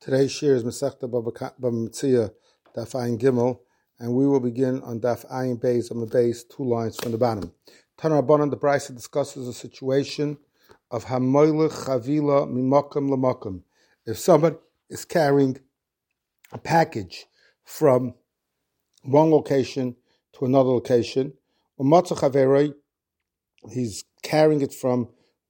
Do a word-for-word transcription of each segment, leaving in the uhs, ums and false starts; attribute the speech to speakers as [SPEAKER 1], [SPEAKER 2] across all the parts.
[SPEAKER 1] Today's shir is Masechta Baba Metzia, Daf Ayin Gimel, and we will begin on Daf Ayin Beis on the base, two lines from the bottom. Tana Rabbanan, the Brisa discusses a situation of Hamoilech Chavila Mimakom Lamakom. If someone is carrying a package from one location to another location, Umatza Chaverei, he's carrying it from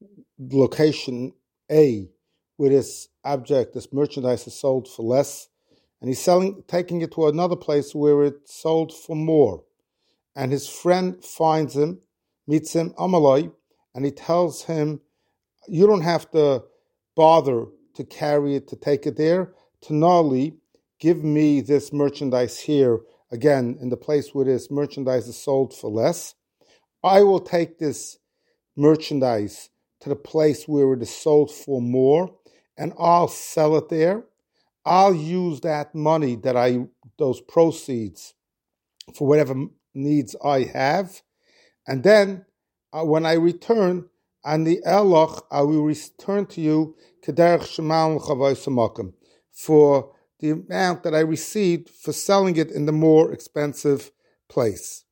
[SPEAKER 1] location A, where this object, this merchandise is sold for less, and he's selling, taking it to another place where it's sold for more. And his friend finds him, meets him, Amalai, and he tells him, you don't have to bother to carry it, to take it there. Tanali, give me this merchandise here, again, in the place where this merchandise is sold for less. I will take this merchandise to the place where it is sold for more, and I'll sell it there. I'll use that money, that I, those proceeds, for whatever needs I have. And then, uh, when I return, on the Eloch, I will return to you kederech shemal l'chavos hamakom, for the amount that I received for selling it in the more expensive place.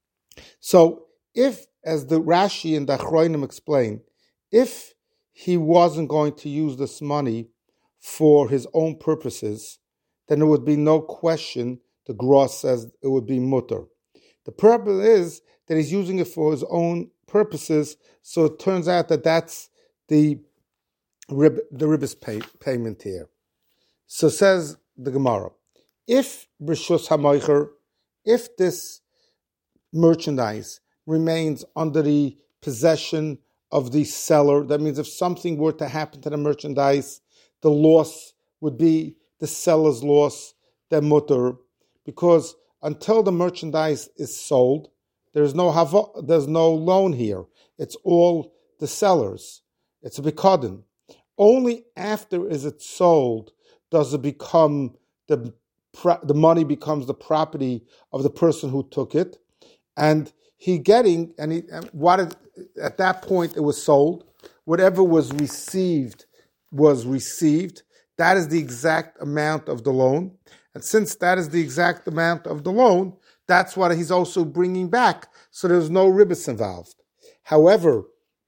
[SPEAKER 1] So, if, as the Rashi and the Achronim explain, if he wasn't going to use this money for his own purposes, then there would be no question, the Gross says it would be mutter. The purpose is that he's using it for his own purposes, so it turns out that that's the rib, the ribbis pay, payment here. So says the Gemara, if Rishus HaMoicher, if this merchandise remains under the possession of the seller, that means if something were to happen to the merchandise, the loss would be the seller's loss, the mutter, because until the merchandise is sold, there's no havo, there's no loan here. It's all the seller's. It's a bikadin. Only after is it sold does it become the the money becomes the property of the person who took it, and he getting and he what it, at that point it was sold. Whatever was received was received. That is the exact amount of the loan, and since that is the exact amount of the loan, that's what he's also bringing back. So there's no ribbis involved. However,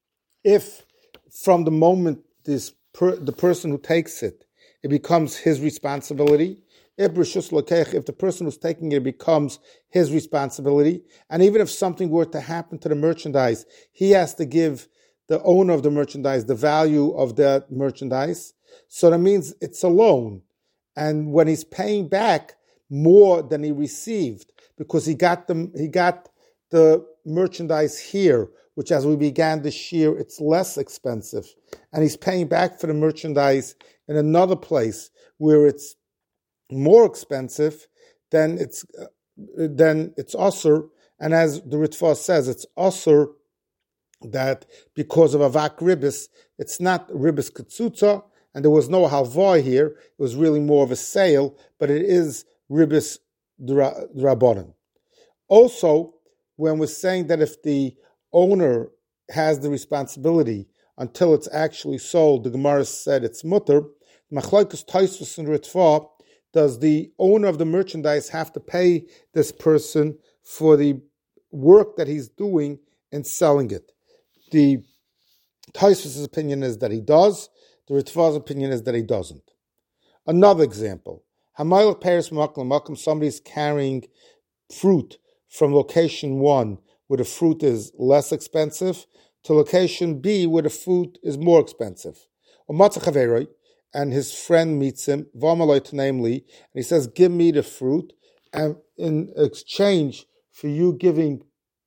[SPEAKER 1] if from the moment this per, the person who takes it, it becomes his responsibility. If the person who's taking it becomes his responsibility, and even if something were to happen to the merchandise, he has to give the owner of the merchandise the value of that merchandise. So that means it's a loan. And when he's paying back more than he received, because he got the, he got the merchandise here, which as we began this year, it's less expensive. And he's paying back for the merchandise in another place where it's more expensive, then it's uh, then it's usur, and as the Ritva says, it's usur that because of avak ribbis, it's not ribbis ketzutza, and there was no halvah here. It was really more of a sale, but it is ribbis drabonin. Also, when we're saying that if the owner has the responsibility until it's actually sold, the Gemara said it's mutter. Machlokes Tosfos and Ritva, does the owner of the merchandise have to pay this person for the work that he's doing in selling it? The Tosfos' opinion is that he does. The Ritva's opinion is that he doesn't. Another example. Hamayel Paris Makom Makom, somebody's carrying fruit from location one, where the fruit is less expensive, to location B, where the fruit is more expensive. Or Matzah Chaveroi, and his friend meets him, Vamaloit namely, and he says, give me the fruit, and in exchange for you giving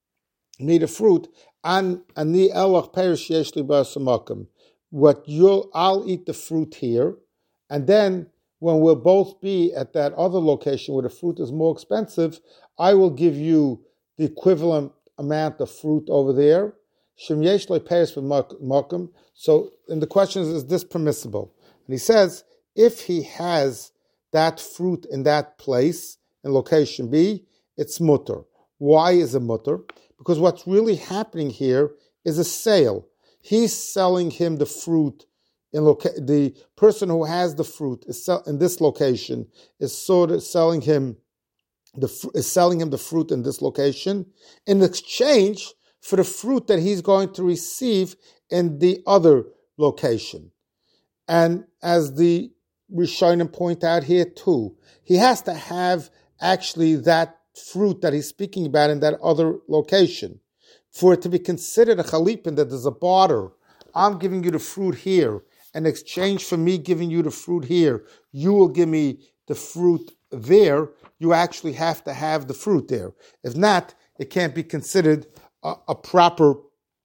[SPEAKER 1] me the fruit, an ani elach perish yeshli b'asamakim, what you'll, I'll eat the fruit here, and then when we'll both be at that other location where the fruit is more expensive, I will give you the equivalent amount of fruit over there. Shem yeshli perish b'makim. So, and the question is, is this permissible? And he says, if he has that fruit in that place, in location B, it's mutter. Why is it mutter? Because what's really happening here is a sale. He's selling him the fruit in loca- the person who has the fruit is sell- in this location is sort of selling him the fr- is selling him the fruit in this location in exchange for the fruit that he's going to receive in the other location. And as the Rishonim point out here too, he has to have actually that fruit that he's speaking about in that other location. For it to be considered a chalipin, that there's a barter. I'm giving you the fruit here. In exchange for me giving you the fruit here, you will give me the fruit there. You actually have to have the fruit there. If not, it can't be considered a, a proper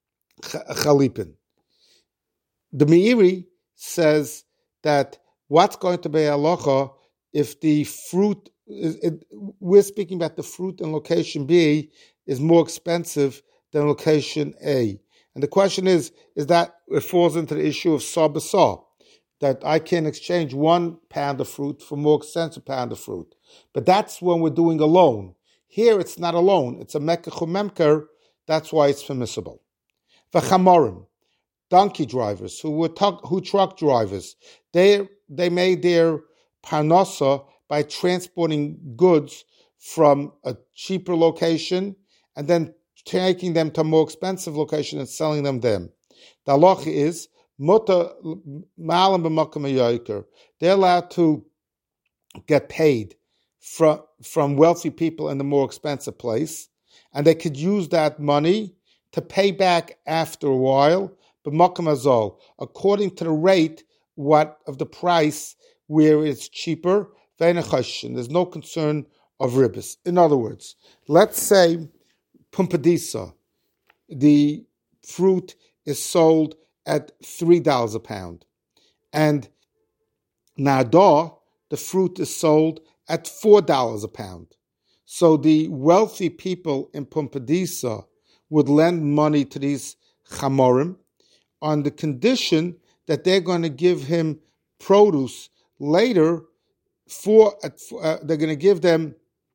[SPEAKER 1] chalipin. The Meiri says that what's going to be halacha if the fruit, is, it, we're speaking about the fruit in location B is more expensive than location A. And the question is, is that it falls into the issue of saw b'saw, that I can exchange one pound of fruit for more expensive pound of fruit. But that's when we're doing a loan. Here it's not a loan, it's a mekach umemker, that's why it's permissible. V'chamorim, donkey drivers, who were tuck, who truck drivers, they they made their parnasa by transporting goods from a cheaper location and then taking them to a more expensive location and selling them them. The halacha is muta ma'alim b'makom hayoker. They're allowed to get paid from from wealthy people in the more expensive place, and they could use that money to pay back after a while, b'makom hazol, according to the rate what of the price where it's cheaper. There's no concern of ribis. In other words, let's say pumpadisa, the fruit is sold at three dollars a pound, and nada, the fruit is sold at four dollars a pound. So the wealthy people in Pumpadisa would lend money to these chamorim on the condition that they're going to give him produce later. For uh, they're going to give them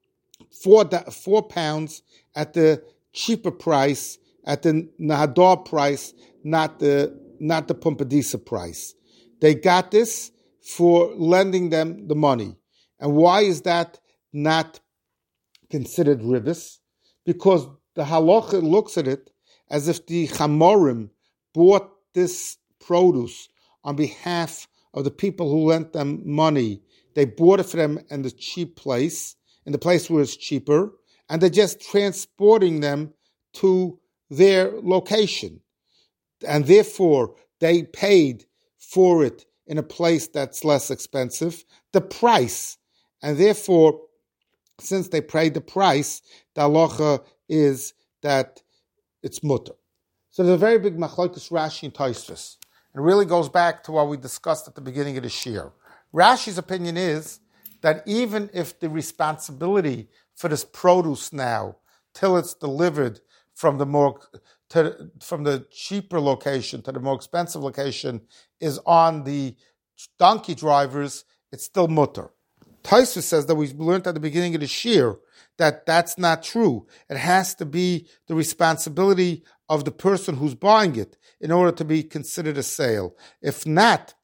[SPEAKER 1] four four pounds at the cheaper price, at the Nahadar price, not the not the Pumpadisa price. They got this for lending them the money. And why is that not considered ribis? Because the halacha looks at it as if the chamorim bought this produce on behalf of the people who lent them money. They bought it for them in the cheap place, in the place where it's cheaper, and they're just transporting them to their location. And therefore, they paid for it in a place that's less expensive, the price. And therefore, since they paid the price, the halacha is that it's mutter. So there's a very big machlokes Rashi and Tosfos. It really goes back to what we discussed at the beginning of the shir. Rashi's opinion is that even if the responsibility for this produce now, till it's delivered from the more to, from the cheaper location to the more expensive location, is on the donkey drivers, it's still mutter. Tosfos says that we learned at the beginning of the shir that that's not true. It has to be the responsibility of the person who's buying it in order to be considered a sale. If not,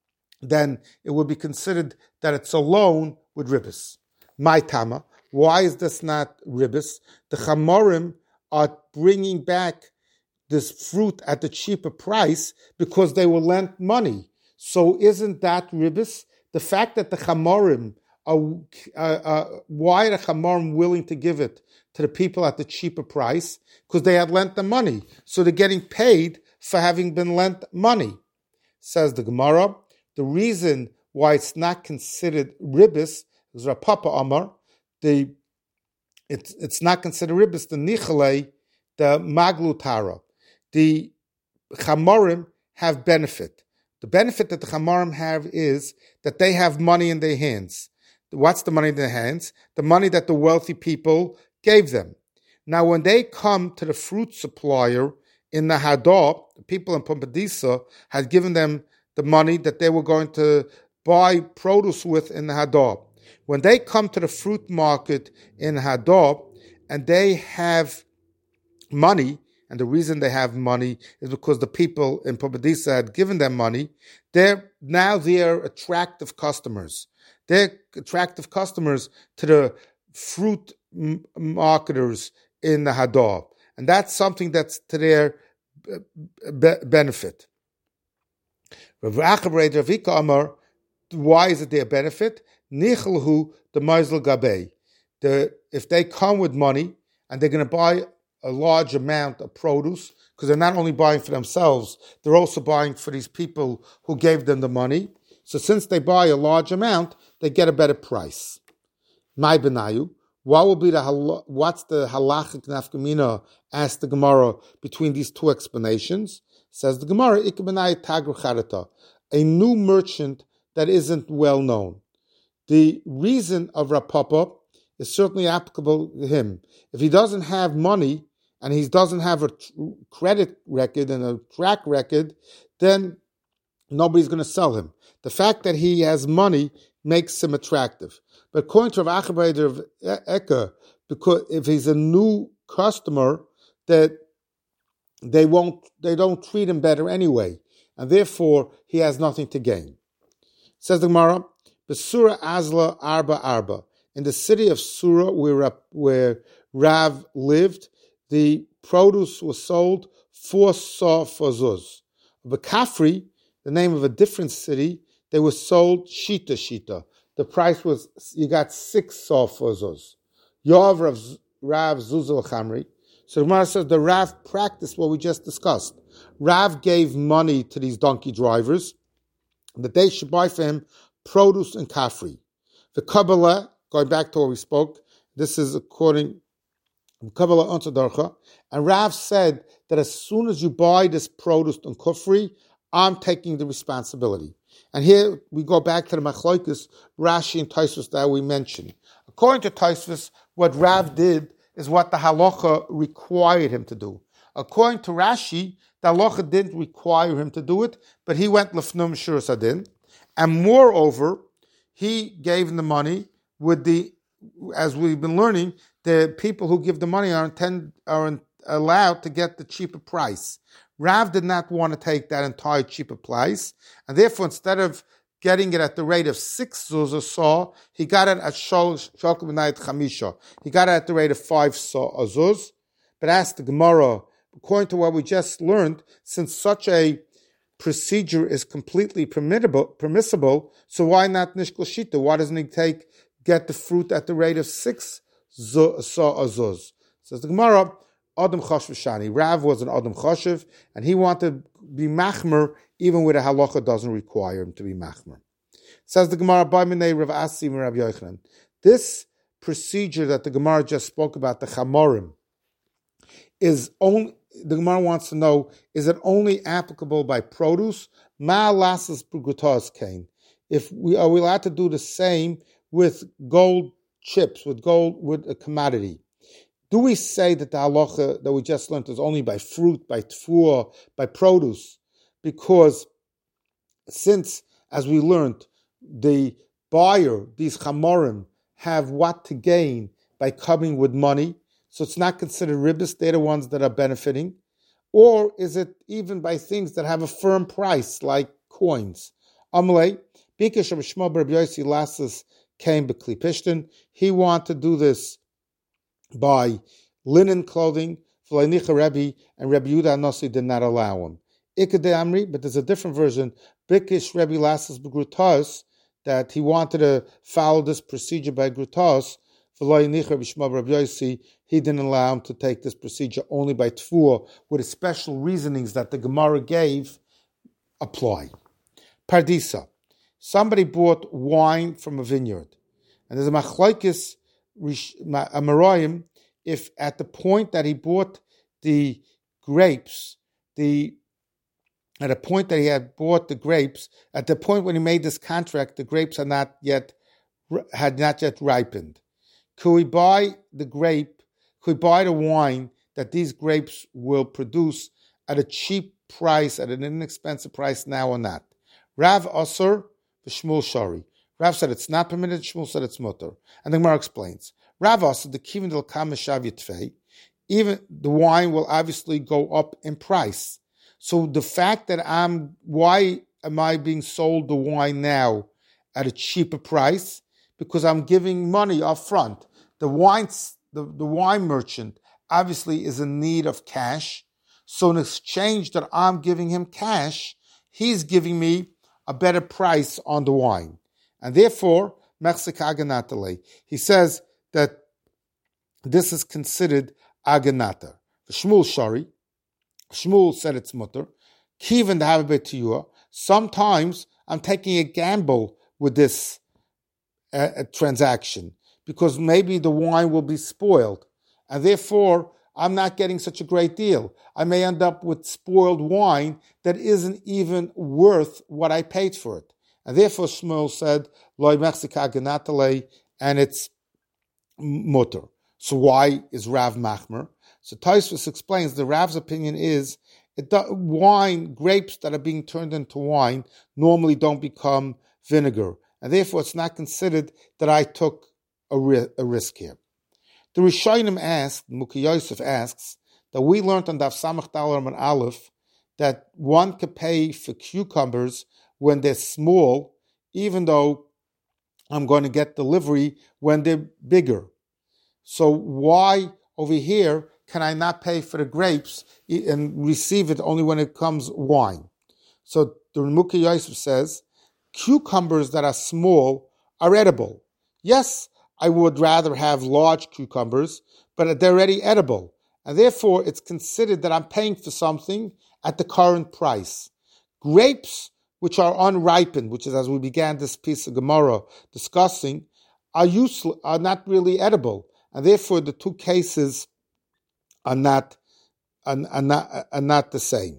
[SPEAKER 1] then it would be considered that it's a loan with ribis. My tama, why is this not ribis? The chamorim are bringing back this fruit at the cheaper price because they were lent money. So isn't that ribis? The fact that the chamorim are, uh, uh, why are the chamorim willing to give it to the people at the cheaper price? Because they had lent them money. So they're getting paid for having been lent money. Says the Gemara, the reason why it's not considered ribis is Rav Papa Amar, the it's it's not considered ribis, the nichale, the maglutara. The chamorim have benefit. The benefit that the chamorim have is that they have money in their hands. What's the money in their hands? The money that the wealthy people gave them. Now, when they come to the fruit supplier in the Hadar, the people in Pumpadisa had given them the money that they were going to buy produce with in the Hadar. When they come to the fruit market in Hadar and they have money and the reason they have money is because the people in Pobedisa had given them money. They're now they're attractive customers. They're attractive customers to the fruit m- marketers in the Hadar, and that's something that's to their be- benefit. Why is it their benefit? Nichelhu the Meisel Gabei. The if they come with money and they're going to buy a large amount of produce, because they're not only buying for themselves, they're also buying for these people who gave them the money. So since they buy a large amount, they get a better price. My benayu. What will be the what's the halachic nafkamina? Asked the Gemara between these two explanations. Says the Gemara, ikbenai tagru charata, a new merchant that isn't well known. The reason of Rav Papa is certainly applicable to him. If he doesn't have money and he doesn't have a credit record and a track record, then nobody's going to sell him. The fact that he has money makes him attractive. But according to Rav Achabayder of Eka, because if he's a new customer, that they won't, they don't treat him better anyway, and therefore he has nothing to gain. Says the Gemara, Besura Azla Arba Arba. In the city of Sura, where, where Rav lived, the produce was sold four saw for zuz. Bekafri, the name of a different city, they were sold shita shita. The price was, you got six saw for zuz. Yav Rav, Rav Zuzal Chamri. So the Gemara says the Rav practiced what we just discussed. Rav gave money to these donkey drivers that they should buy for him produce and kafri. The Kabbalah, going back to what we spoke, this is according to Kabbalah Unta Darcha, and Rav said that as soon as you buy this produce and kafri, I'm taking the responsibility. And here we go back to the Machlokes, Rashi and Tosfos that we mentioned. According to Tosfos, what Rav did is what the halacha required him to do. According to Rashi, the halacha didn't require him to do it, but he went lefnum shuras adin, and moreover, he gave him the money with the, as we've been learning, the people who give the money are intend, are allowed to get the cheaper price. Rav did not want to take that entire cheaper price, and therefore instead of getting it at the rate of six zuz a saw, he got it at shol b'nayit chamisha. He got it at the rate of five saw a zuz. But ask the Gemara, according to what we just learned, since such a procedure is completely permissible, so why not nishkol shita? Why doesn't he take get the fruit at the rate of six saw a zuz? Says the Gemara, Adam Choshev Shani. Rav was an Adam Choshev, and he wanted to be machmer even where the halacha doesn't require him to be machmer. Says the Gemara, By Minei Rav Asi and Rav Yochanan. This procedure that the Gemara just spoke about, the chamorim, is only, the Gemara wants to know, is it only applicable by produce? Ma lasas b'gutas kain. If we are we allowed to do the same with gold chips, with gold, with a commodity? Do we say that the halacha that we just learned is only by fruit, by tfuah, by produce? Because since, as we learned, the buyer, these chamorim, have what to gain by coming with money, so it's not considered ribbis, they're the ones that are benefiting. Or is it even by things that have a firm price, like coins? Amalei, Bikesh of Shmuel bar Yosi Lasses came b'kli pishtin. He wanted to do this by linen clothing. V'leinicha Rebbe, and Rebbe Yehuda Nasi did not allow him. Ikade Amri, but there's a different version. Bikish Rebbe Lasses b'grutas, that he wanted to follow this procedure by grutas. V'leinicha Rebbe Shmuel bar Yosi, he didn't allow him to take this procedure only by tfuah, with the special reasonings that the Gemara gave apply. Pardisa. Somebody bought wine from a vineyard, and there's a machlokes amarayim if at the point that he bought the grapes, the at a point that he had bought the grapes, at the point when he made this contract, the grapes had not yet had not yet ripened. Could we buy the grape? Could we buy the wine that these grapes will produce at a cheap price, at an inexpensive price now or not? Rav Asur, Shmuel Shari. Rav said it's not permitted, Shmuel said it's mutter. And the Gemara explains. Rav Asur, the kivin del kam meshav yitvei, even the wine will obviously go up in price. So the fact that I'm, why am I being sold the wine now at a cheaper price? Because I'm giving money up front. The wine, the, the wine merchant obviously is in need of cash. So in exchange that I'm giving him cash, he's giving me a better price on the wine. And therefore, Mechzik Aganatale, he says that this is considered Aganata. Shmuel Shari, Shmuel said it's mutter. Kivan the Habibet Tiyua. Sometimes I'm taking a gamble with this uh, transaction because maybe the wine will be spoiled, and therefore I'm not getting such a great deal. I may end up with spoiled wine that isn't even worth what I paid for it. And therefore Shmuel said, Loi Mechzika Genatale, and it's mutter. So why is Rav Machmer? So Tosfos explains the Rav's opinion is it do, wine, grapes that are being turned into wine normally don't become vinegar. And therefore it's not considered that I took a, ri- a risk here. The Rishonim asked, Muki Yosef asks, that we learned on Daf Samach Dalar and Aleph that one could pay for cucumbers when they're small, even though I'm going to get delivery when they're bigger. So why over here can I not pay for the grapes and receive it only when it comes wine? So the Muki Yosef says, cucumbers that are small are edible. Yes, I would rather have large cucumbers, but they're already edible. And therefore, it's considered that I'm paying for something at the current price. Grapes, which are unripened, which is as we began this piece of Gemara discussing, are useless, are not really edible. And therefore, the two cases are not, are, are not, are not the same.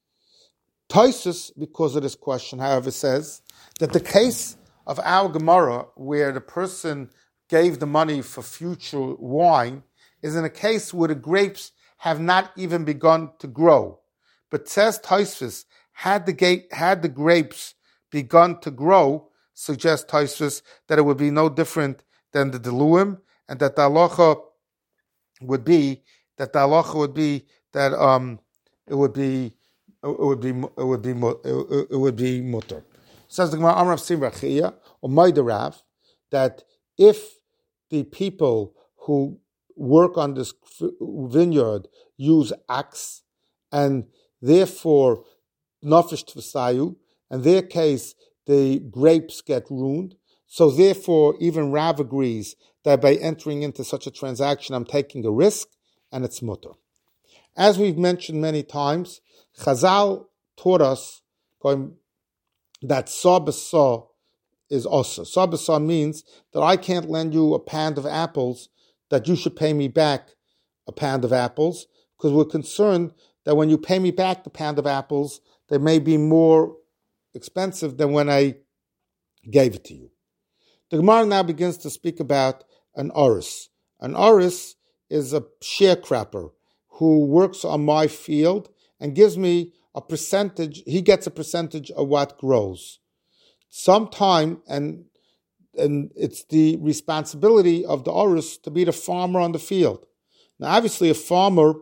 [SPEAKER 1] Tosfos, because of this question, however, says that the case of our Gemara, where the person gave the money for future wine, is in a case where the grapes have not even begun to grow. But says Tosfos, had the gate, had the grapes begun to grow, suggests Tosfos that it would be no different than the Deluim, and that the halacha would be that the halacha would be that um it would be it would be it would be it would be mutter. Says the Gemara Amar of Simrachia or Maidarav that if the people who work on this vineyard use axe and therefore nafesh tvasayu, in their case the grapes get ruined. So therefore, even Rav agrees that by entering into such a transaction, I'm taking a risk, and it's mutter. As we've mentioned many times, Chazal taught us going, that saw b'saw is also. Saw b'saw means that I can't lend you a pound of apples, that you should pay me back a pound of apples, because we're concerned that when you pay me back the pound of apples, they may be more expensive than when I gave it to you. The Gemara now begins to speak about an oris. An oris is a sharecropper who works on my field and gives me a percentage. He gets a percentage of what grows. Sometime, and and it's the responsibility of the oris to be the farmer on the field. Now, obviously, a farmer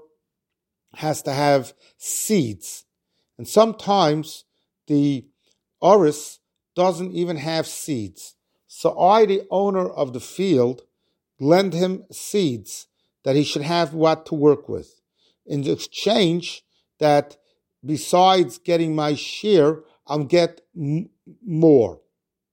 [SPEAKER 1] has to have seeds, and sometimes the oris doesn't even have seeds. So I, the owner of the field, lend him seeds that he should have what to work with. In exchange, that besides getting my share, I'll get m- more.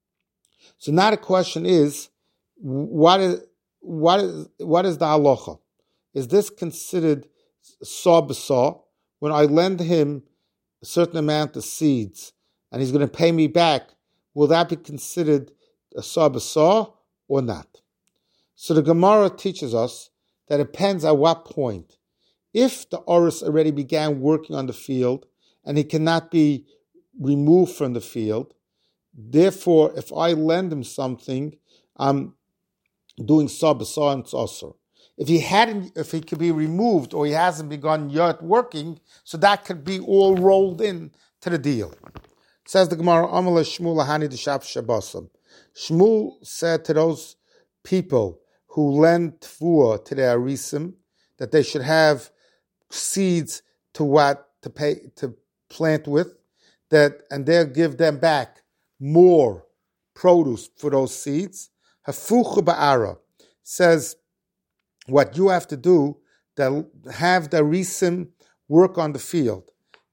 [SPEAKER 1] So now the question is, what is what is what is the halacha? Is this considered saw b'saw when I lend him a certain amount of seeds and he's going to pay me back? Will that be considered a saw b'saw or not? So the Gemara teaches us that it depends at what point. If the oris already began working on the field and he cannot be removed from the field, therefore, if I lend him something, I'm doing saw b'saw and tzosser. If he hadn't, if he could be removed or he hasn't begun yet working, so that could be all rolled in to the deal. It says the Gemara, Amale Shmuel Hani Deshap Shabasam. Shmuel said to those people who lend tfuah to their arisim that they should have seeds to what to pay to plant with, that and they'll give them back more produce for those seeds. Hafucha ba'ara says what you have to do, that have the risim work on the field.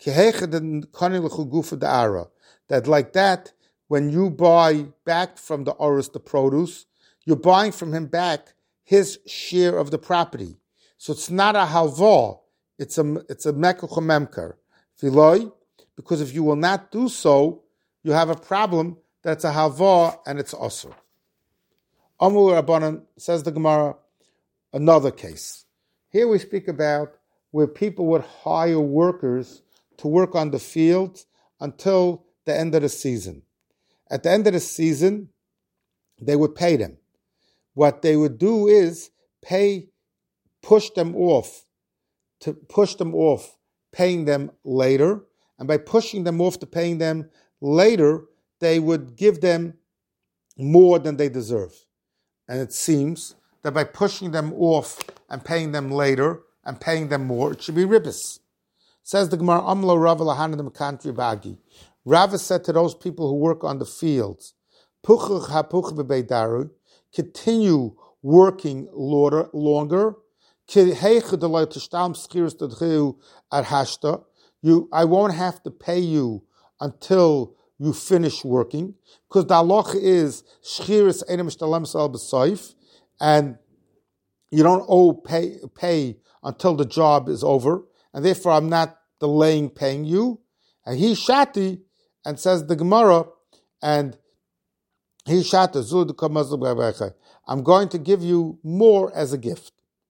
[SPEAKER 1] That like that, when you buy back from the oris the produce, you're buying from him back his share of the property. So it's not a halva, it's a it's a mekuch memker. Filoi, because if you will not do so, you have a problem that's a halva and it's osur. Amul Rabbanan, says the Gemara, another case. Here we speak about where people would hire workers to work on the fields until the end of the season. At the end of the season, they would pay them. What they would do is pay, push them off, to push them off, paying them later. And by pushing them off to paying them later, they would give them more than they deserve. And it seems that by pushing them off and paying them later and paying them more, it should be ribbis. Says the Gemara, Amlo Rava Lahanim Kantri Bagi. Rava said to those people who work on the fields, Puchuch hapuch v'beidaru, continue working longer. You, I won't have to pay you until you finish working, because the halacha is shchiris einem shtalem sal b'soif, and you don't owe pay pay until the job is over, and therefore I'm not delaying paying you. And he shati, and says the Gemara, and he shata, I'm going to give you more as a gift.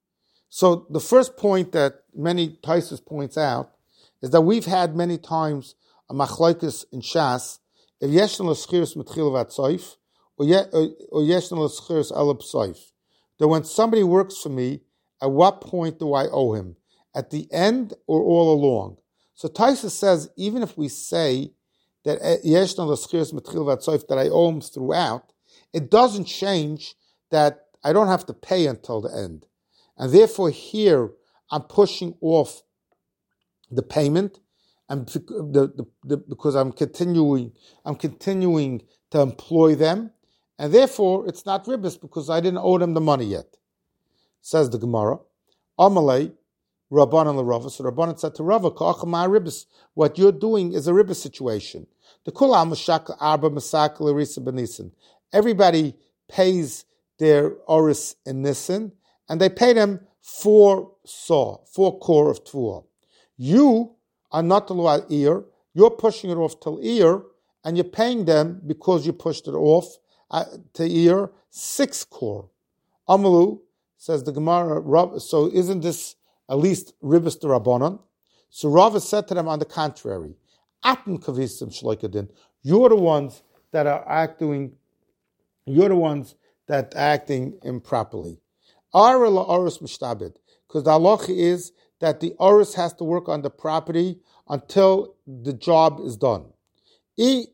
[SPEAKER 1] So the first point that many Taisus points out is that we've had many times a machlokes in Shas, if yeshna l'schiris mitchil v'atzoif, or yeshna l'schiris alab soif. That when somebody works for me, at what point do I owe him? At the end or all along? So Taisus says, even if we say that yeshna l'schiris mitchil v'atzoif, that I owe him throughout, it doesn't change that I don't have to pay until the end. And therefore here, I'm pushing off the payment, and the, the, the, because I'm continuing, I'm continuing to employ them, and therefore it's not ribbis because I didn't owe them the money yet. Says the Gemara, Amalei Rabbanan l'Rava. So Rabbanan said to Rava, Ka'achama ribbis. What you're doing is a ribbis situation. The Kula Mashak Arba Masak Larisa Benisin. Everybody pays their oris in Nisan, and they pay them four saw, four core of Tvua. You are not the law ear. You're pushing it off till ear, and you're paying them because you pushed it off uh, to ear six core. Amalu, says the Gemara. So isn't this at least ribbis the Rabbanon? So Rava said to them, on the contrary, Atin kavisim shloikadin. You're the ones that are acting. You're the ones that are acting improperly. Ara la oris mishtabed, because the halacha is that the oris has to work on the property until the job is done. If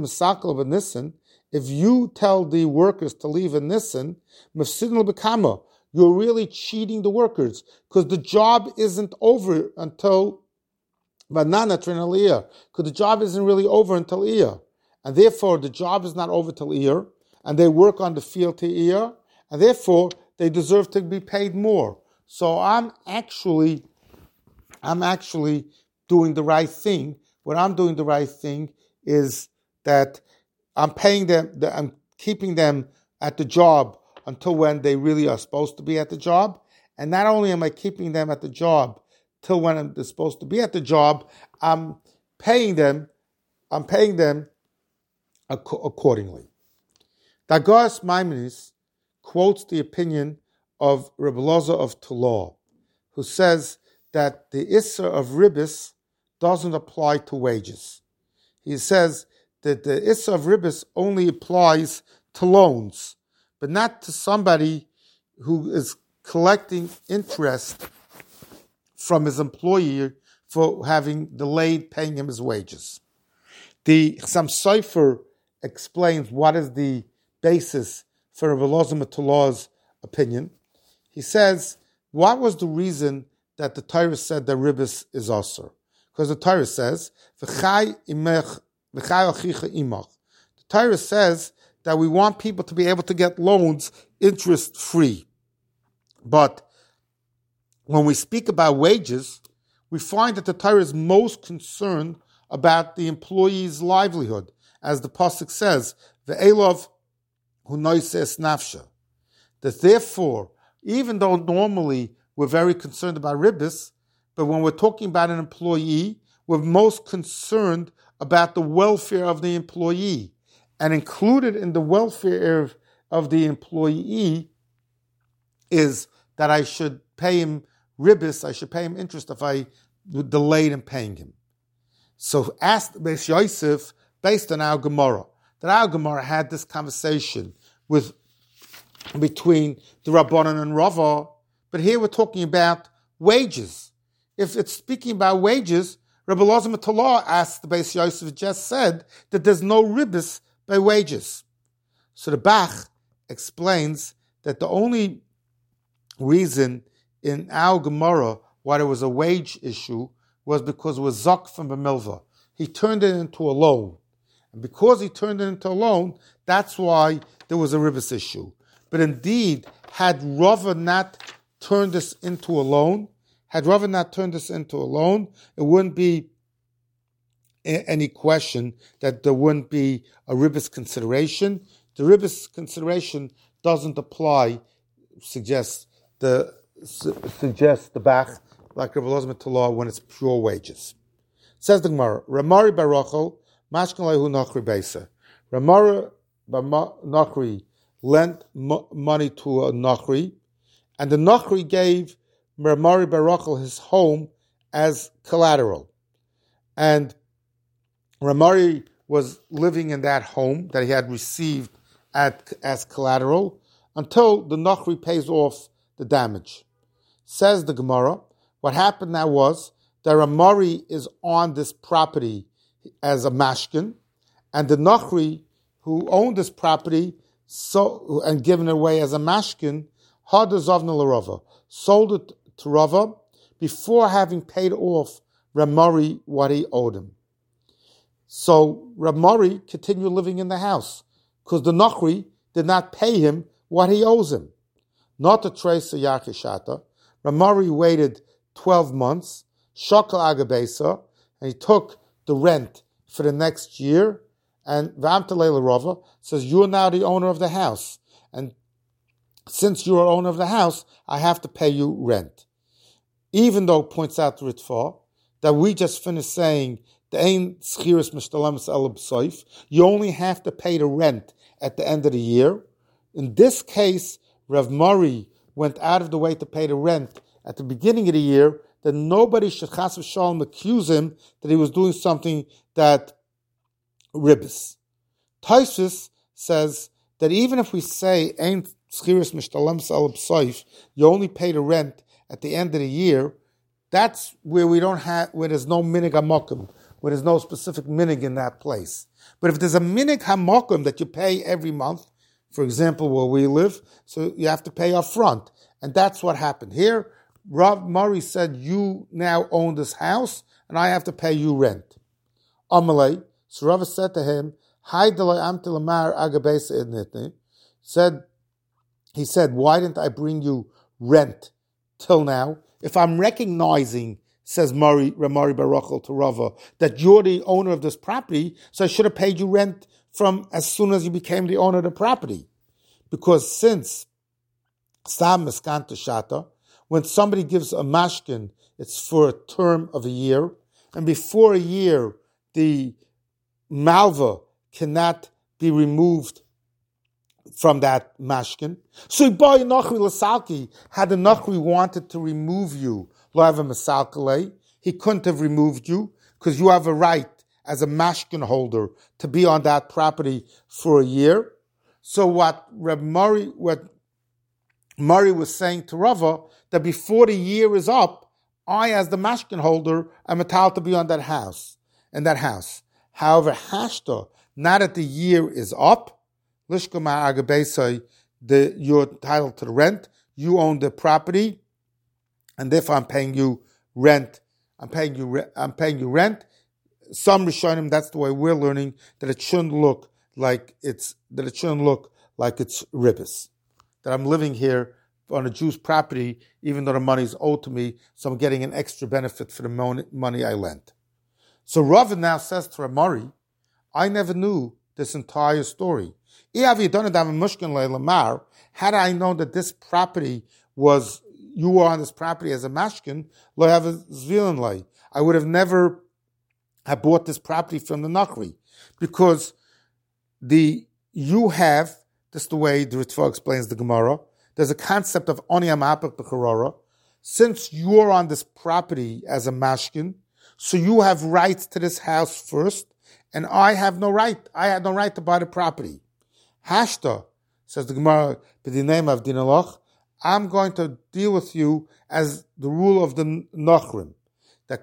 [SPEAKER 1] you tell the workers to leave in Nisan, you're really cheating the workers, because the job isn't over until because the job isn't really over until Iyar. And therefore the job is not over till Iyar, and they work on the field to Iyar, and therefore they deserve to be paid more. So I'm actually, I'm actually doing the right thing. What I'm doing the right thing is that I'm paying them, I'm keeping them at the job until when they really are supposed to be at the job. And not only am I keeping them at the job till when they're supposed to be at the job, I'm paying them, I'm paying them accordingly. Dagas Maimonides quotes the opinion of Rebbe Loza of Tulor, who says that the Issa of Ribbis doesn't apply to wages. He says that the Issa of Ribbis only applies to loans, but not to somebody who is collecting interest from his employer for having delayed paying him his wages. The Chassam Sofer explains what is the basis for Rebbe Loza of Tulor's opinion. He says what was the reason that the Torah said that ribis is asur? Because the Torah says, V'chai imech, v'chai achicha imach. The Torah says that we want people to be able to get loans interest-free. But when we speak about wages, we find that the Torah is most concerned about the employee's livelihood. As the pasuk says, Ve'elov hu noises nafsha. That therefore, even though normally we're very concerned about ribis, but when we're talking about an employee, we're most concerned about the welfare of the employee. And included in the welfare of, of the employee is that I should pay him ribis, I should pay him interest if I delayed in paying him. So asked Beis Yosef, based on our Gemara, that our Gemara had this conversation with between the Rabbanan and Rava, but here we're talking about wages. If it's speaking about wages, Rabbi Elazar Matalah asked the Beis Yosef, just said that there's no ribis by wages. So the Bach explains that the only reason in our Gemara why there was a wage issue was because it was Zok from B'milva. He turned it into a loan. And because he turned it into a loan, that's why there was a ribis issue. But indeed, had Rava not turned this into a loan, had Rava not turned this into a loan, it wouldn't be any question that there wouldn't be a ribis consideration. The ribis consideration doesn't apply, suggests the suggests the Bach, like Rabbi Elazar Matalah, when it's pure wages. Says the Gemara, Ramari Barachel, Mashkan Lehu Nachri Beisa. Ramari Nachri lent mo- money to a Nachri, and the Nachri gave Ramari Barachel his home as collateral. And Ramari was living in that home that he had received at, as collateral until the Nachri pays off the damage. Says the Gemara, what happened now was that Ramari is on this property as a mashkin, and the Nachri who owned this property so and given it away as a mashkin, Hadazavna LaRava, sold it to Rava before having paid off Ramari what he owed him. So Ramari continued living in the house because the Nachri did not pay him what he owes him. Not a trace of Yakishata. Ramari waited twelve months, Shakal Agabesa, and he took the rent for the next year. And V'amtalei Rava says, you are now the owner of the house. And since you are owner of the house, I have to pay you rent. Even though, points out the Ritva, that we just finished saying, you only have to pay the rent at the end of the year. In this case, Rav Mari went out of the way to pay the rent at the beginning of the year, that nobody should chas v'shalom accuse him that he was doing something that ribis. Tosfos says that even if we say ain't schiris mishtalem salab soif, you only pay the rent at the end of the year, that's where we don't have, where there's no minig hamokim, where there's no specific minig in that place. But if there's a minig hamokim that you pay every month, for example, where we live, so you have to pay up front. And that's what happened here. Rav Mari said, you now own this house, and I have to pay you rent. Amalei, so Rav said to him, said, he said, why didn't I bring you rent till now? If I'm recognizing, says Mari, Ramari Barachel to Rava, that you're the owner of this property, so I should have paid you rent from as soon as you became the owner of the property. Because since Sam Miskanta Shata, when somebody gives a mashkin, it's for a term of a year, and before a year, the malva cannot be removed from that mashkin. So Ibai Nachri Lasalki, had the Nachri wanted to remove you, Lava Masalkale, he couldn't have removed you, because you have a right as a mashkin holder to be on that property for a year. So what Reb Mari, what Mari was saying to Rava, that before the year is up, I, as the mashkin holder, am entitled to be on that house, in that house. However, hashta, now that the year is up, lishkama agabesai, the you're entitled to the rent, you own the property, and therefore I'm paying you rent. I'm paying you. Re- I'm paying you rent. Some Rishonim, that's the way we're learning, that it shouldn't look like it's that it shouldn't look like it's ribbis. That I'm living here on a Jew's property, even though the money is owed to me, so I'm getting an extra benefit for the money I lent. So Rav now says to Ramari, I never knew this entire story. Had I known that this property was, you were on this property as a mashkin, I would have never have bought this property from the Nachri. Because the you have, this is the way the Ritva explains the Gemara, there's a concept of Oni Amapach B'Charora. Since you're on this property as a mashkin, so you have rights to this house first, and I have no right. I had no right to buy the property. Hashta, says the Gemara, b'dinei of Dinaloch, I'm going to deal with you as the rule of the Nachrim. That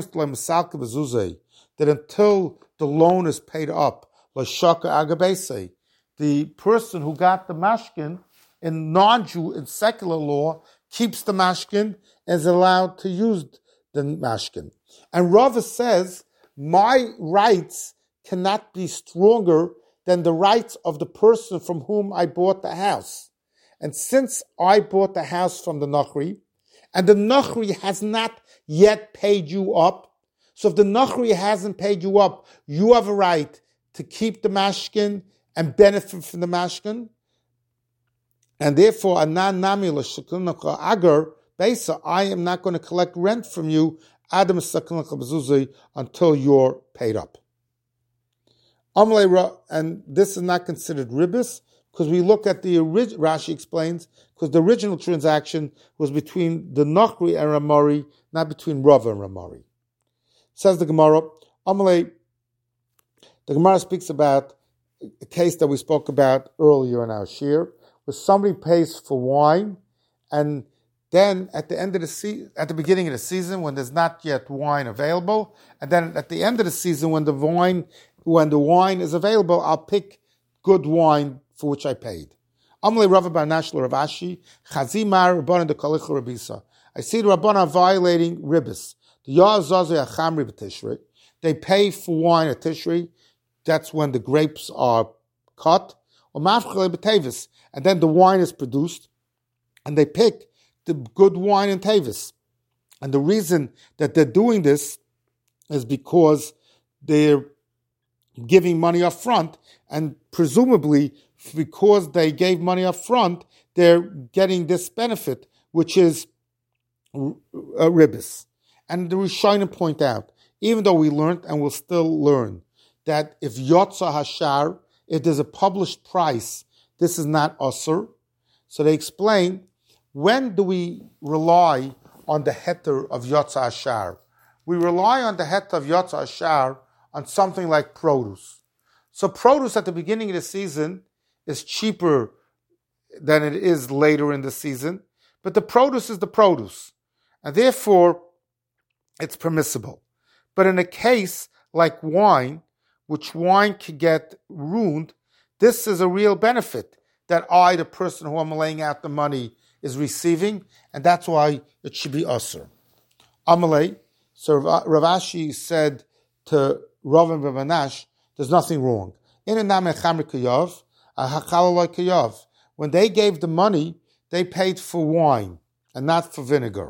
[SPEAKER 1] that until the loan is paid up, l'shaka agabese, the person who got the mashkin in non-Jew, in secular law, keeps the mashkin and is allowed to use the mashkin. And Rava says, my rights cannot be stronger than the rights of the person from whom I bought the house. And since I bought the house from the Nachri, and the Nachri has not yet paid you up, so if the Nachri hasn't paid you up, you have a right to keep the mashkin and benefit from the mashkin. And therefore, anan nami l'shakunaka agar besa, I am not going to collect rent from you adam sakunaka bezuzay until you're paid up. And this is not considered ribis because we look at the original. Rashi explains because the original transaction was between the Nachri and Ramari, not between Rava and Ramari. Says the Gemara, Amalei, the Gemara speaks about a case that we spoke about earlier in our shir, where somebody pays for wine, and then at the end of the se- at the beginning of the season, when there's not yet wine available, and then at the end of the season, when the wine when the wine is available, I'll pick good wine for which I paid. Amalei Rava bar Nashla Rav Ashi Chazimar Rabbanan de Kalicha Rabisa. I see the Rabbanan violating ribbis. The Ya'azazah Achamri b'Tishrei. They pay for wine at Tishrei. That's when the grapes are cut. Or Mafchalei b'Tevis. And then the wine is produced. And they pick the good wine in Tevis. And the reason that they're doing this is because they're giving money up front. And presumably, because they gave money up front, they're getting this benefit, which is a ribbis. And the Rishonim point out, even though we learned and will still learn, that if Yotza Hashar, if there's a published price, this is not Asur. So they explain, when do we rely on the heter of Yotza Hashar? We rely on the heter of Yotza Hashar on something like produce. So produce at the beginning of the season is cheaper than it is later in the season, but the produce is the produce. And therefore, it's permissible. But in a case like wine, which wine can get ruined, this is a real benefit that I, the person who I'm laying out the money, is receiving, and that's why it should be usur. Amalei, so Rav Ashi said to Rav and Rav Anash, there's nothing wrong. In a name chamri kayav, a hakalaloi kayav. When they gave the money, they paid for wine and not for vinegar.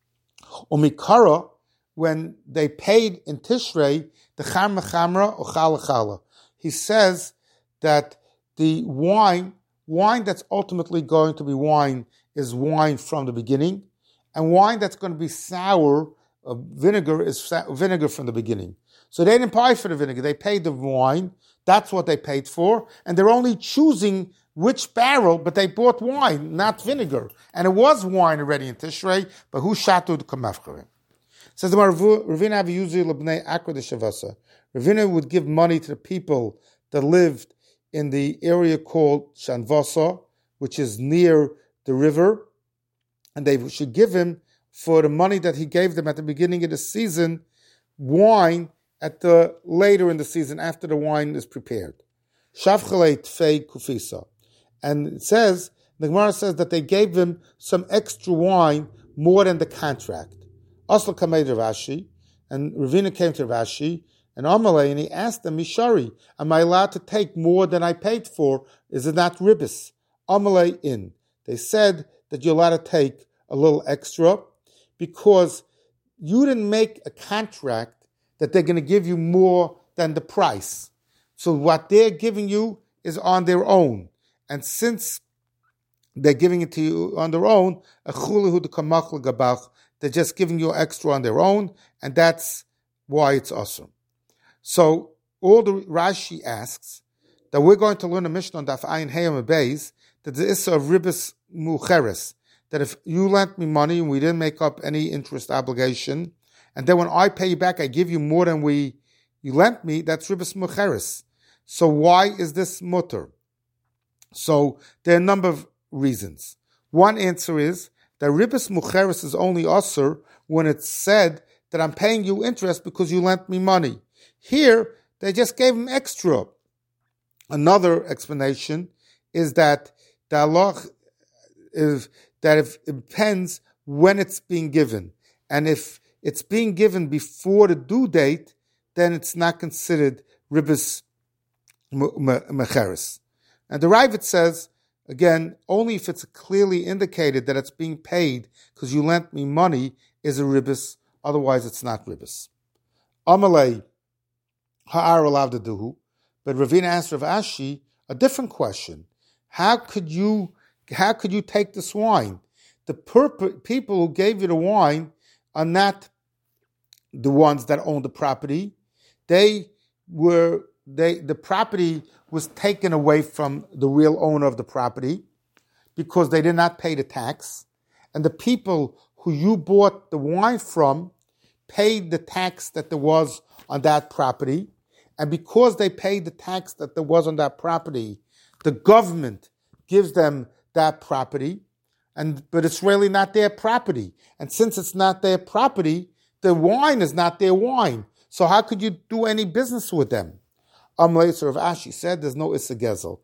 [SPEAKER 1] Umikara, when they paid in Tishrei, the chamra chamra or chala chala. He says that the wine, wine that's ultimately going to be wine is wine from the beginning, and wine that's going to be sour, uh, vinegar is sa- vinegar from the beginning. So they didn't pay for the vinegar, they paid the wine, that's what they paid for, and they're only choosing which barrel, but they bought wine, not vinegar. And it was wine already in Tishrei, but who shatud kamafkarim? Says the Ravina Aviyuzi Lebnei Akra de Shavasa. Ravina would give money to the people that lived in the area called Shanvasa, which is near the river, and they should give him, for the money that he gave them at the beginning of the season, wine at the later in the season, after the wine is prepared. Shavchalei Tfei Kufisa. And it says, the Gemara says that they gave him some extra wine more than the contract. Asla Kamei Rav Ashi, and Ravina came to Rav Ashi, and Amalei, and he asked them, Mishari, am I allowed to take more than I paid for? Is it not ribis? Amalei in. They said that you're allowed to take a little extra because you didn't make a contract that they're going to give you more than the price. So what they're giving you is on their own. And since they're giving it to you on their own, they're just giving you extra on their own, and that's why it's awesome. So all the Rashi asks that we're going to learn a Mishnah on Daf Ayin Hayam Beis that the issa of ribis mucheres, that if you lent me money and we didn't make up any interest obligation, and then when I pay you back, I give you more than we you lent me, that's ribis mucheres. So why is this mutter? So there are a number of reasons. One answer is that ribis mucheres is only usher when it's said that I'm paying you interest because you lent me money. Here, they just gave him extra. Another explanation is that the halach is that if it depends when it's being given. And if it's being given before the due date, then it's not considered ribis mecheres. And the Ravid says, again, only if it's clearly indicated that it's being paid because you lent me money is a ribis, otherwise it's not ribis. Amalei ha'ar allowed to do, but Ravina asked Rav Ashi a different question. How could you, how could you take this wine? The purpo- people who gave you the wine are not the ones that own the property. They were, they, the property was taken away from the real owner of the property because they did not pay the tax. And the people who you bought the wine from paid the tax that there was on that property. And because they paid the tax that there was on that property, the government gives them that property, and but it's really not their property. And since it's not their property, the wine is not their wine. So how could you do any business with them? Amleitzer of Ashi said there's no Issa Gezel.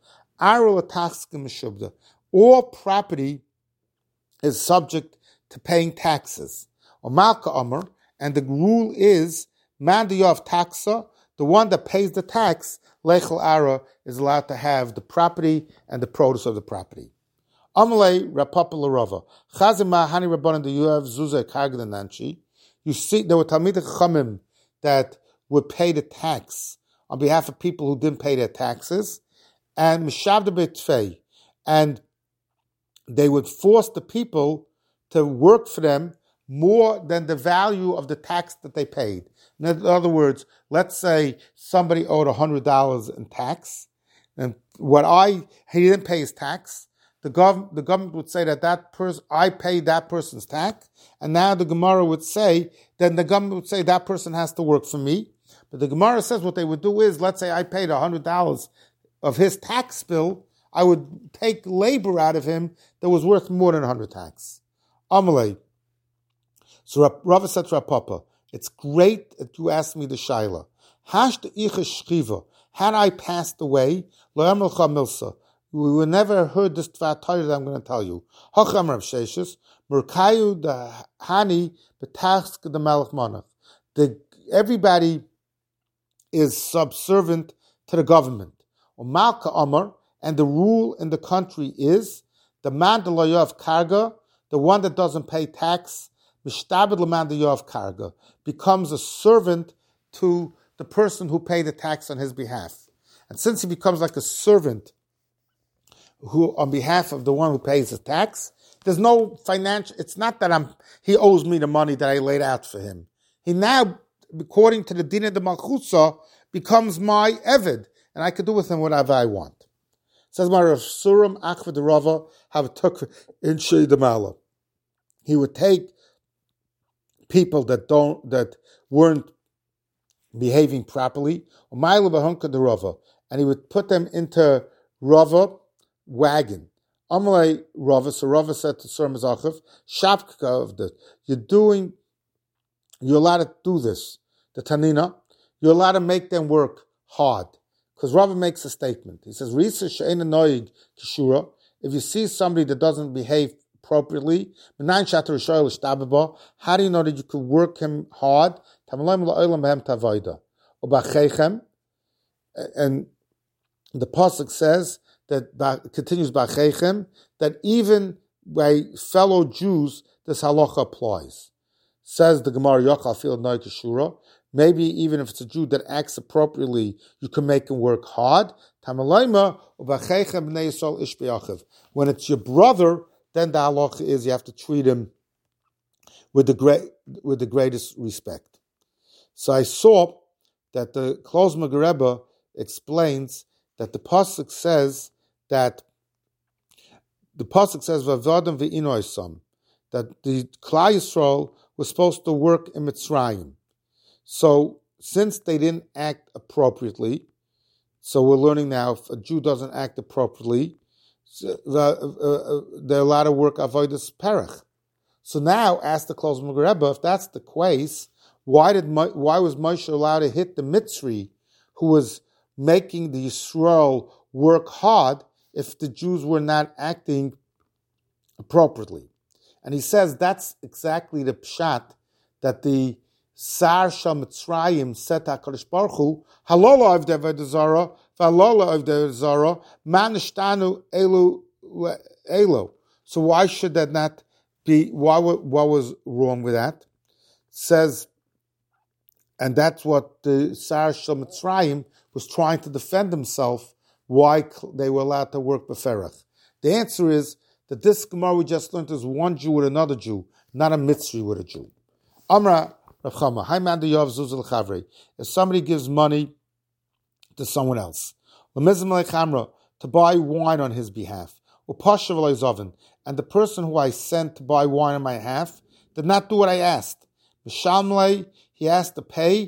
[SPEAKER 1] All property is subject to paying taxes. Malka Amr, and the rule is Mandiyav taxa, the one that pays the tax, Lechel Ara, is allowed to have the property and the produce of the property. Amalei Rapapa Larava. Chazima Hani Rabbanan, do you have Zuzah Kargan Nanchi? You see, there were Talmid Chamim that would pay the tax on behalf of people who didn't pay their taxes, and Mishavda B'Tfei, and they would force the people to work for them more than the value of the tax that they paid. In other words, let's say somebody owed one hundred dollars in tax, and what I, he didn't pay his tax, the, gov, the government would say that that person, I paid that person's tax, and now the Gemara would say, then the government would say that person has to work for me. But the Gemara says what they would do is, let's say I paid one hundred dollars of his tax bill, I would take labor out of him that was worth more than one hundred tax. Amalei. So Rava said to Rapapa, it's great that you asked me the shaila. Hash the icha shchiva. Had I passed away, lo emelcha milsa. We would never heard this tvat that I'm going to tell you. Hacham Rav Sheshes, merkayu the hani betachsk the melech manach. The everybody is subservient to the government. Malka Amar, and the rule in the country is the man de of karga, the one that doesn't pay tax, mishtabed leman de of karga, becomes a servant to the person who paid the tax on his behalf. And since he becomes like a servant who on behalf of the one who pays the tax, there's no financial, it's not that I'm he owes me the money that I laid out for him. He now, according to the Din of the Malchusa, becomes my Eved, and I could do with him whatever I want. It says Marav Suram Achva de Rava have took in Shei Demala. He would take people that don't that weren't behaving properly, and he would put them into Rava wagon. Amalei Rava, so Rava said to Sur Mazachev, Shavka of the you're doing you're allowed to do this. The Tanina, you're allowed to make them work hard. Because Rava makes a statement. He says, Risa she'ena noig kishura, if you see somebody that doesn't behave appropriately? How do you know that you could work him hard? And the pasuk says that continues b'achechem that even by fellow Jews this halacha applies. Says the Gemara Yochal Field Noikashura. Maybe even if it's a Jew that acts appropriately, you can make him work hard. When it's your brother, then the halacha is you have to treat him with the great with the greatest respect. So I saw that the Klozmer Rebbe explains that the pasuk says that the pasuk says Vavadam ve'inoisam, that the Klal Yisrael was supposed to work in Mitzrayim. So since they didn't act appropriately, so we're learning now if a Jew doesn't act appropriately, they're allowed to work avodas perech. So now, ask the Klozmer Rebbe, if that's the case, why did why was Moshe allowed to hit the Mitzri, who was making the Yisrael work hard, if the Jews were not acting appropriately? And he says that's exactly the pshat that the Sar Shal Mitzrayim said to HaKadosh Baruch Hu, Halola of the Avodah V'Halola of the Zara, Manishtanu Elu Elo. So why should that not be? Why what was wrong with that? It says, and that's what the Sar Shal Mitzrayim was trying to defend himself. Why they were allowed to work beferach? The answer is that this Gemara we just learned is one Jew with another Jew, not a Mitzri with a Jew. Amra Rav Chama, Hai Manda Yov Zuzul Chavre. If somebody gives money to someone else, to buy wine on his behalf, and the person who I sent to buy wine on my behalf did not do what I asked. He asked to pay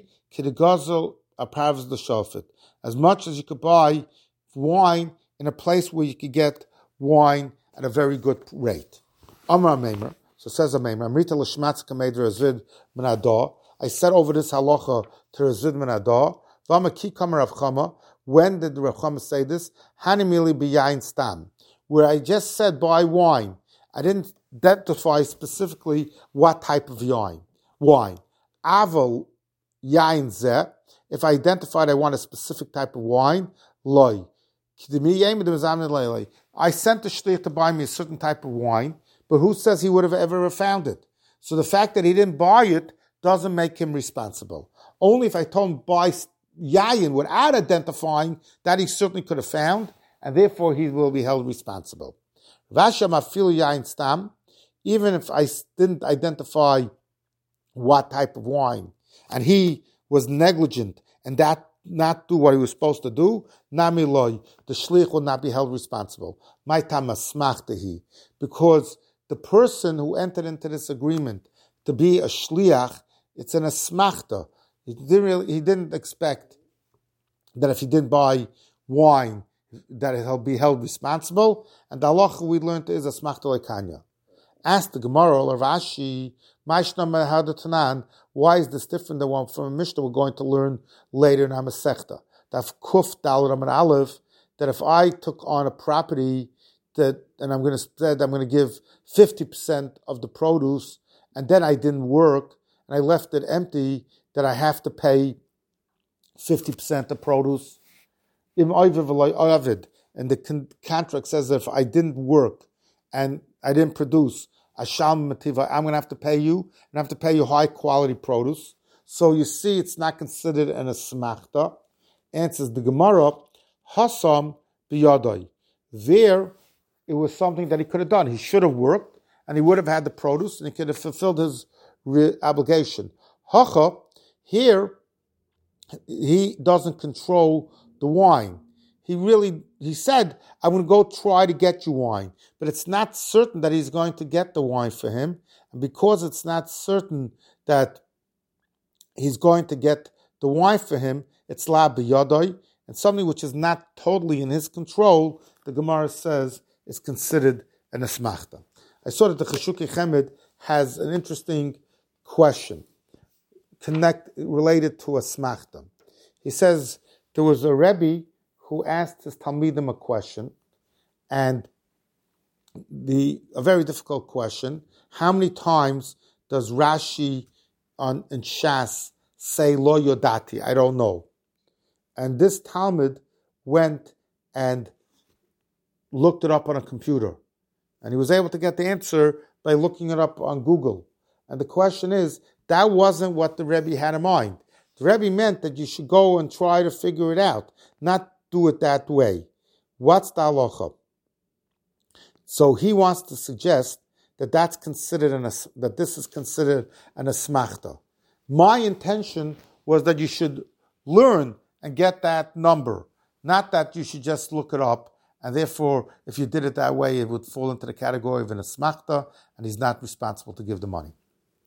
[SPEAKER 1] as much as you could buy wine in a place where you could get wine at a very good rate. Amar Meimer. So says a Meimer, Amrita l'shmatz kameder azvid menadah. I said over this halacha to Razvid menadah. V'ama ki kamer Rav Chama. When did Rav Chama say this? Hanimili b'yayin stam. Where I just said buy wine. I didn't identify specifically what type of wine. Wine. Aval yayin zeh. If I identified I want a specific type of wine, loy. I sent the shliach to buy me a certain type of wine, but who says he would have ever found it? So the fact that he didn't buy it doesn't make him responsible. Only if I told him buy yayin without identifying, that he certainly could have found, and therefore he will be held responsible. Even if I didn't identify what type of wine, and he was negligent and that not do what he was supposed to do, nami loy, the shliach will not be held responsible. My tamasmachtahi, because the person who entered into this agreement to be a shliach, it's an asmachta. He didn't really, he didn't expect that if he didn't buy wine, that he'll be held responsible. And the halacha we learned is asmachta lekanya. Ask the Gemara or Rashi, why is this different than one from a Mishnah we're going to learn later in Hamasechta? That Kuf Dal Raman Aleph, that if I took on a property that, and I'm going to said I'm going to give fifty percent of the produce, and then I didn't work and I left it empty, that I have to pay fifty percent of produce. And the con- contract says that if I didn't work and I didn't produce, Asham Mativa, I'm going to have to pay you, and I have to pay you high quality produce. So you see, it's not considered an asmachta. Answers the Gemara, Hasam biyadai. There, it was something that he could have done. He should have worked, and he would have had the produce, and he could have fulfilled his re- obligation. Hacha, here, he doesn't control the wine. He really, he said, I'm going to go try to get you wine. But it's not certain that he's going to get the wine for him. And because it's not certain that he's going to get the wine for him, it's la b'yadai. And something which is not totally in his control, the Gemara says, is considered an asmachta. I saw that the Cheshuki Chemed has an interesting question connect related to asmachta. He says, there was a Rebbe who asked his Talmidim a question, and the a very difficult question. How many times does Rashi on in Shas say lo yodati? I don't know. And this Talmud went and looked it up on a computer. And he was able to get the answer by looking it up on Google. And the question is, that wasn't what the Rebbe had in mind. The Rebbe meant that you should go and try to figure it out, not do it that way. What's the halacha? So he wants to suggest that that's considered an that this is considered an asmachta. My intention was that you should learn and get that number, not that you should just look it up, and therefore, if you did it that way, it would fall into the category of an asmachta, and he's not responsible to give the money.